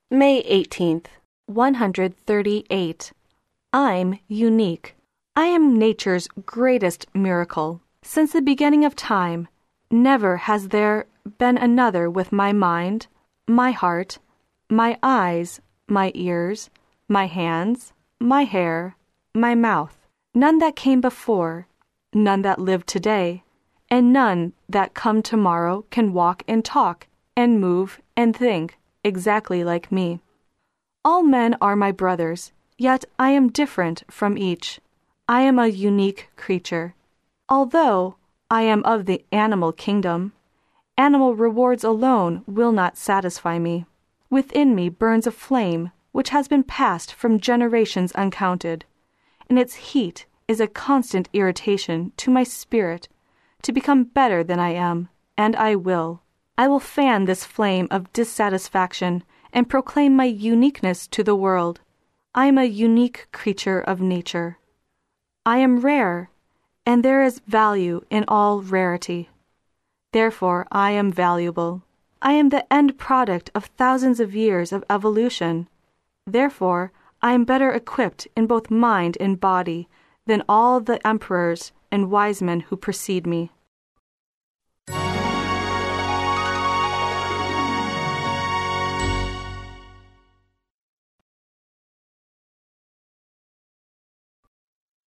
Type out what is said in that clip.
May 18th, 138. I'm unique. I am nature's greatest miracle. Since the beginning of time, never has there been another with my mind, my heart, my eyes, my ears, my hands, my hair, my mouth. None that came before, none that lived today, and none that come tomorrow can walk and talk and move and think exactly like me. All men are my brothers, yet I am different from each. I am a unique creature. Although I am of the animal kingdom, animal rewards alone will not satisfy me. Within me burns a flame which has been passed from generations uncounted, and its heat is a constant irritation to my spirit to become better than I am, and I will. I will fan this flame of dissatisfaction and proclaim my uniqueness to the world. I am a unique creature of nature. I am rare, and there is value in all rarity. Therefore, I am valuable. I am the end product of thousands of years of evolution. Therefore, I am better equipped in both mind and body than all the emperors and wise men who precede me.